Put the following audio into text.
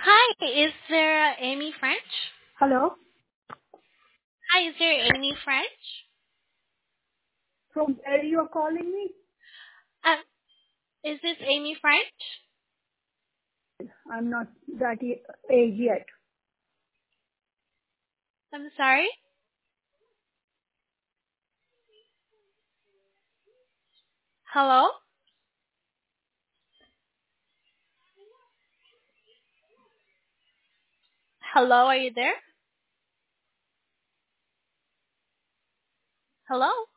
Hi, is there Amy French? Hello? Hi, is there Amy French? From where you are calling me? Uh, is this Amy French? I'm not that age yet. I'm sorry? Hello? Hello, are you there? Hello?